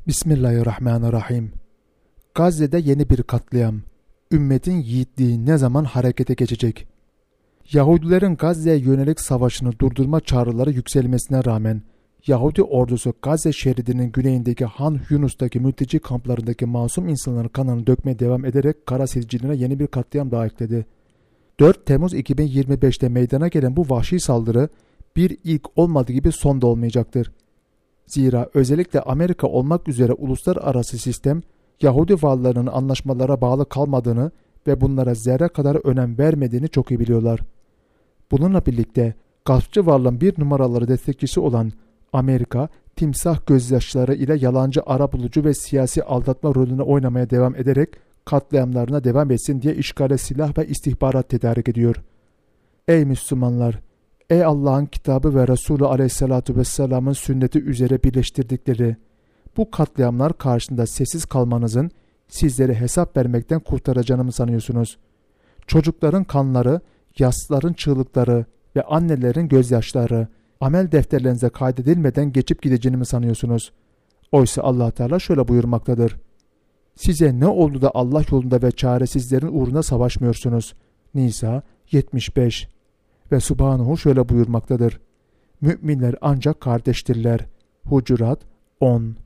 Bismillahirrahmanirrahim. Gazze'de yeni bir katliam. Ümmetin yiğitliği ne zaman harekete geçecek? Yahudilerin Gazze'ye yönelik savaşını durdurma çağrıları yükselmesine rağmen Yahudi ordusu Gazze şeridinin güneyindeki Han Yunus'taki mülteci kamplarındaki masum insanların kanını dökmeye devam ederek kara siliciline yeni bir katliam daha ekledi. 4 Temmuz 2025'te meydana gelen bu vahşi saldırı bir ilk olmadığı gibi son da olmayacaktır. Zira özellikle Amerika olmak üzere uluslararası sistem Yahudi varlığının anlaşmalara bağlı kalmadığını ve bunlara zerre kadar önem vermediğini çok iyi biliyorlar. Bununla birlikte gaspçı varlığın bir numaraları destekçisi olan Amerika, timsah gözyaşları ile yalancı arabulucu ve siyasi aldatma rolünü oynamaya devam ederek katliamlarına devam etsin diye işgale silah ve istihbarat tedarik ediyor. Ey Müslümanlar! Ey Allah'ın kitabı ve Resulü aleyhissalatu vesselamın sünneti üzere birleştirdikleri, bu katliamlar karşısında sessiz kalmanızın sizleri hesap vermekten kurtaracağını mı sanıyorsunuz? Çocukların kanları, yasların çığlıkları ve annelerin gözyaşları amel defterlerinize kaydedilmeden geçip gideceğini mi sanıyorsunuz? Oysa Allah Teala şöyle buyurmaktadır. Size ne oldu da Allah yolunda ve çaresizlerin uğruna savaşmıyorsunuz? Nisa 75. Ve Subhanahu şöyle buyurmaktadır. Müminler ancak kardeştirler. Hucurat 10.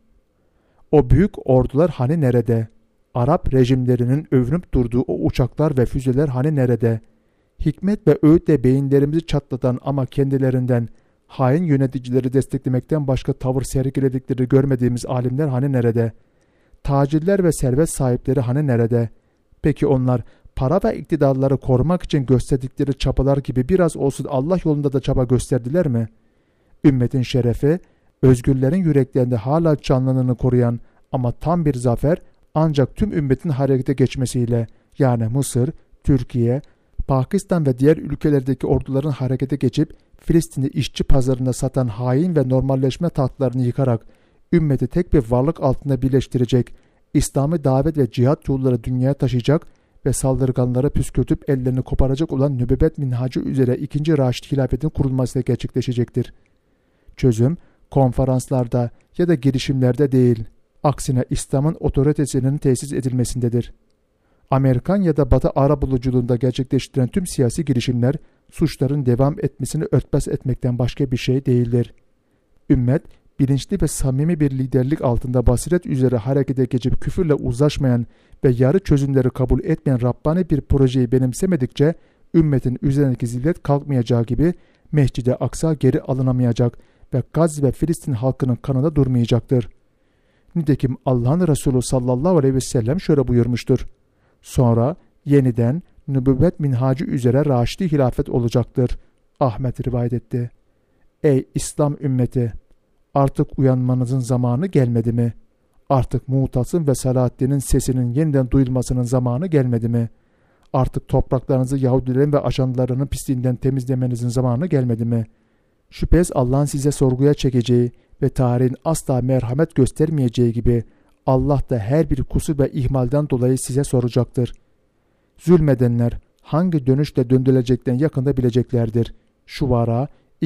O büyük ordular hani nerede? Arap rejimlerinin övünüp durduğu o uçaklar ve füzeler hani nerede? Hikmet ve öğütle beyinlerimizi çatlatan ama kendilerinden hain yöneticileri desteklemekten başka tavır sergiledikleri görmediğimiz alimler hani nerede? Tacirler ve servet sahipleri hani nerede? Peki onlar para ve iktidarları korumak için gösterdikleri çabalar gibi biraz olsun Allah yolunda da çaba gösterdiler mi? Ümmetin şerefi, özgürlerin yüreklerinde hala canlılığını koruyan ama tam bir zafer ancak tüm ümmetin harekete geçmesiyle, yani Mısır, Türkiye, Pakistan ve diğer ülkelerdeki orduların harekete geçip Filistin'i işçi pazarında satan hain ve normalleşme tahtlarını yıkarak ümmeti tek bir varlık altında birleştirecek, İslami davet ve cihat yolları dünyaya taşıyacak ve saldırganları püskürtüp ellerini koparacak olan nübüvvet minhacı üzere 2. Raşid hilafetin kurulmasıyla gerçekleşecektir. Çözüm, konferanslarda ya da girişimlerde değil, aksine İslam'ın otoritesinin tesis edilmesindedir. Amerikan ya da Batı arabuluculuğunda gerçekleştirilen tüm siyasi girişimler, suçların devam etmesini örtbas etmekten başka bir şey değildir. Ümmet, bilinçli ve samimi bir liderlik altında basiret üzere harekete geçip küfürle uzlaşmayan ve yarı çözümleri kabul etmeyen Rabbani bir projeyi benimsemedikçe ümmetin üzerindeki zillet kalkmayacağı gibi Mescid-i Aksa geri alınamayacak ve Gazze ve Filistin halkının kanında durmayacaktır. Nitekim Allah'ın Resulü sallallahu aleyhi ve sellem şöyle buyurmuştur. Sonra yeniden nübüvvet minhacı üzere Raşidi hilafet olacaktır. Ahmet rivayet etti. Ey İslam ümmeti! Artık uyanmanızın zamanı gelmedi mi? Artık Mu'tasım ve Selahaddin'in sesinin yeniden duyulmasının zamanı gelmedi mi? Artık topraklarınızı Yahudilerin ve ajanlarının pisliğinden temizlemenizin zamanı gelmedi mi? Şüphesiz Allah'ın size sorguya çekeceği ve tarihin asla merhamet göstermeyeceği gibi Allah da her bir kusur ve ihmalden dolayı size soracaktır. Zulmedenler hangi dönüşle döndürüleceklerini yakında bileceklerdir. Şuvara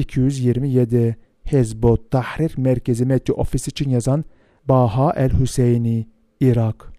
227. Hezbo Tahrir Merkezi Medya Ofisi için yazan Baha el-Hüseyni, Irak.